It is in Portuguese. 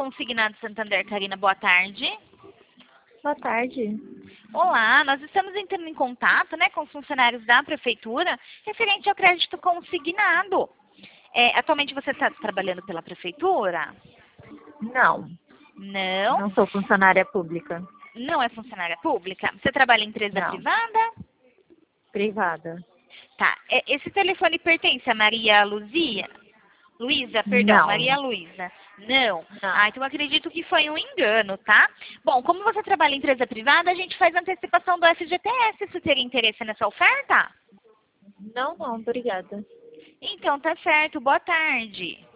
Consignado Santander, Karina, boa tarde. Boa tarde. Olá, nós estamos entrando em contato, né, com os funcionários da prefeitura referente ao crédito consignado. Atualmente você está trabalhando pela prefeitura? Não, Não? não sou funcionária pública. Não é funcionária pública? Você trabalha em empresa Não. privada? Privada. Tá. Esse telefone pertence a Maria Luzia? Luísa, perdão, Não. Maria Luísa. Não. Não. Então eu acredito que foi um engano, tá? Bom, como você trabalha em empresa privada, a gente faz antecipação do FGTS. Você teria interesse nessa oferta? Não, obrigada. Então, tá certo. Boa tarde.